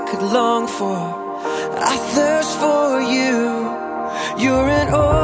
could long for. I thirst for you. You're an